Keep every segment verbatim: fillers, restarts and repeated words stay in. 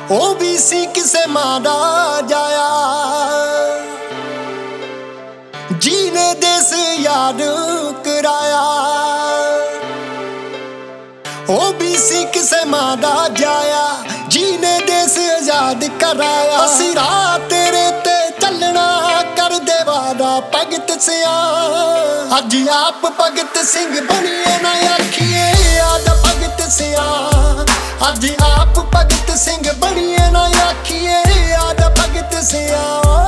ਉਹ ਵੀ ਸੀ ਕਿਸੇ ਮਾਂ ਦਾ ਜਾਇਆ, ਜੀਨੇ ਦੇਸ ਯਾਦ ਕਰਾਇਆ। ਉਹ ਵੀ ਸੀ ਕਿਸੇ ਮਾਂ ਦਾ ਜਾਇਆ, ਜੀਨੇ ਦੇਸ ਆਜ਼ਾਦ ਕਰਾਇਆ। ਅਸੀਂ ਰਾਹ ਤੇਰੇ ਤੇ ਚੱਲਣਾ ਕਰਦੇ ਵਾਦਾ ਭਗਤ ਸਿਆ, ਅੱਜ ਆਪ ਭਗਤ ਸਿੰਘ ਬਣੀਏ ਨਾ ਆਖੀਏ ਯਾਦ ਭਗਤ ਸਿਆ। ਅੱਜ ਆਪ ਭਗਤ ਸਿੰਘ ਬਣੀਏ ਨਾ ਆਖੀਏ ਯਾਦ ਭਗਤ ਸਿਆ।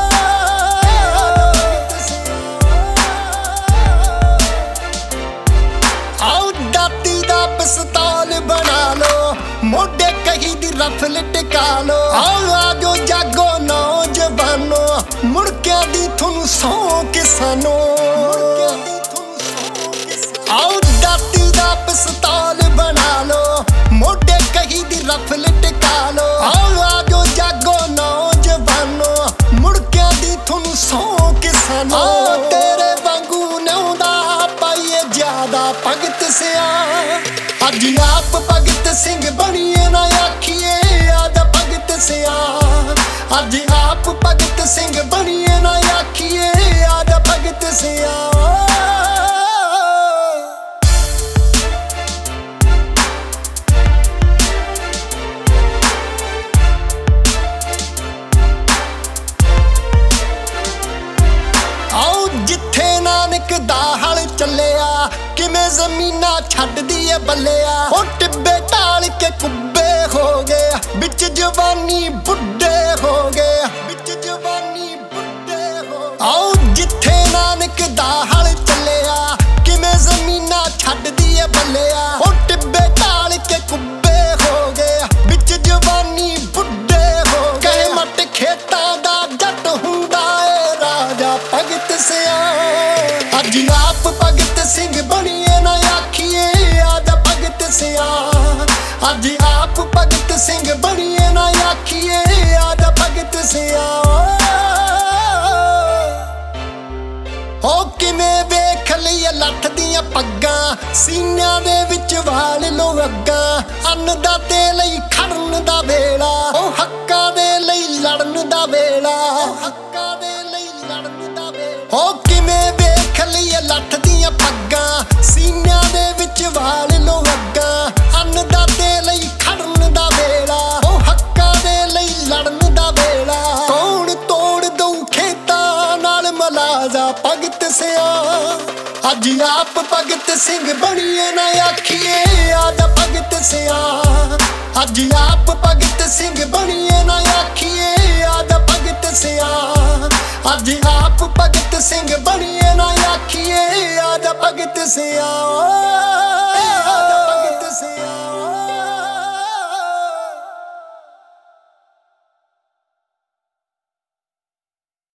ਪਿਸਤੌਲ ਬਣਾ ਲੋ, ਮੋਢੇ ਕਹੀ ਦੀ ਰਫਲ ਟਿਕਾ ਲੋ। ਆਓ ਆਜੋ ਜਾਗੋ ਨੌਜਵਾਨੋ, ਮੁੜਕਿਆਂ ਦੀ ਤੁਹਾਨੂੰ ਸੌਂ ਕਿਸਾਨੋ। ਆਓ ਦਾਤੀ ਦਾ ਪਿਸਤੌਲ ਬਣਾ ਲੋ, ਮੋਢੇ ਕਹੀ ਦੀ ਰਫਲ ਟਿਕਾ ਲੋ। ਆਓ ਆਜੋ ਜਾਗੋ ਨੌਜਵਾਨੋ, ਮੁੜਕਿਆਂ ਦੀ ਤੁਹਾਨੂੰ ਸੌਂ ਕਿਸਾਨੋ। ਤੇਰੇ ਵਾਂਗੂ ਨਿਉਂਦਾ ਪਾਈਏ ਜ਼ਿਆਦਾ ਭਗਤ ਸਿਆ, ਅੱਜ ਆਪ ਭਗਤ ਸਿੰਘ ਬਣੀਏ ਨਾ ਆਖੀਏ ਯਾਦ ਭਗਤ ਸਿਆ। ਅੱਜ ਆਪ ਭਗਤ ਸਿੰਘ ਬਣੀਏ ਨਾ ਆਖੀਏ ਯਾਦ ਭਗਤ ਸਿਆ। ਆਓ ਜਿੱਥੇ ਨਾਨਕ ਦਾ ਹਲ ਚੱਲਿਆ, ਕਿਵੇਂ ਜ਼ਮੀਨਾਂ ਛੱਡਦੀ ਏ ਬੱਲਿਆ। ਉਹ ਟਿੱਬੇ ਢਾਲ ਕੇ ਕੁੱਬੇ ਹੋ ਗਏ, ਵਿੱਚ ਜਵਾਨੀ ਬੁੱਢੇ ਹੋ ਗਏ, ਵਿੱਚ ਜਵਾਨੀ ਬੁੱਢੇ ਹੋ ਗਏ। ਆਓ ਜਿੱਥੇ ਨਾਨਕ ਦਾ ਹਲ ਚੱਲਿਆ, ਕਿਵੇਂ ਜ਼ਮੀਨਾਂ ਛੱਡਦੀ ਏ ਬੱਲਿਆ। ਉਹ ਟਿੱਬੇ ਢਾਲ ਕੇ ਕੁੱਬੇ ਹੋ ਗਏ, ਵਿੱਚ ਜਵਾਨੀ ਬੁੱਢੇ ਹੋ ਗਏ। ਕਹੇ ਮੱਟ ਖੇਤਾਂ ਦਾ ਜੱਟ ਹੁੰਦਾ ਏ ਰਾਜਾ ਭਗਤ ਸਿਆ, ਅੱਜ ਆਪ ਭਗਤ ਸਿੰਘ ਬਣੀਏ ਨਾ ਆਖੀਏ ਯਾਦ ਭਗਤ ਸਿਆ। ਅੱਜ ਆਪ ਭਗਤ ਸਿੰਘ ਬਣੀਏ ਨਾ ਆਖੀਏ ਯਾਦ ਭਗਤ ਸਿਆ। ਉਹ ਕਿਵੇਂ ਵੇਖ ਲਈਏ ਲੱਠ ਦੀਆਂ ਪੱਗਾਂ, ਸੀਨਿਆਂ ਦੇ ਵਿੱਚ ਵਾਲ ਲੋ ਅੱਗਾਂ। ਅੰਨਦਾਤੇ ਲਈ ਖੜਨ ਦਾ ਵੇਲਾ, ਉਹ ਹੱਕਾਂ ਦੇ ਲਈ ਲੜਨ ਦਾ ਵੇਲਾ, ਹੱਕਾਂ ਦੇ ਲਈ ਲੜਨ ਦਾ ਵੇਲਾ। ਉਹ ਕਿਵੇਂ ਵੇਖ ਲਈਏ ਲੱਠ ਦੀਆਂ ਪੱਗਾਂ, ਸੀਨਿਆਂ ਦੇ ਵਿੱਚ ਵਾਲ ਲੋ ਅੱਗਾਂ। ਅੰਨਦਾਤੇ ਲਈ ਖੜਨ ਦਾ ਵੇਲਾ, ਉਹ ਹੱਕਾਂ ਦੇ ਲਈ ਲੜਨ ਦਾ ਵੇਲਾ। ਕੌਣ ਤੋੜ ਦਊ ਖੇਤਾਂ ਨਾਲ ਮਲਾਜਾ ਭਗਤ ਸਿਆ, ਅੱਜ ਆਪ ਭਗਤ ਸਿੰਘ ਬਣੀਏ ਨਾ ਆਖੀਏ ਯਾਦ ਭਗਤ ਸਿਆ। ਅੱਜ ਆਪ ਭਗਤ ਸਿੰਘ ਬਣੀਏ ਨਾ ਆਖੀਏ ਯਾਦ ਭਗਤ ਸਿਆ। ਅੱਜ ਆਪ ਭਗਤ ਸਿੰਘ ਬਣੀਏ ਨਾ ਆਖੀਏ ਯਾਦ ਭਗਤ ਸਿਆ।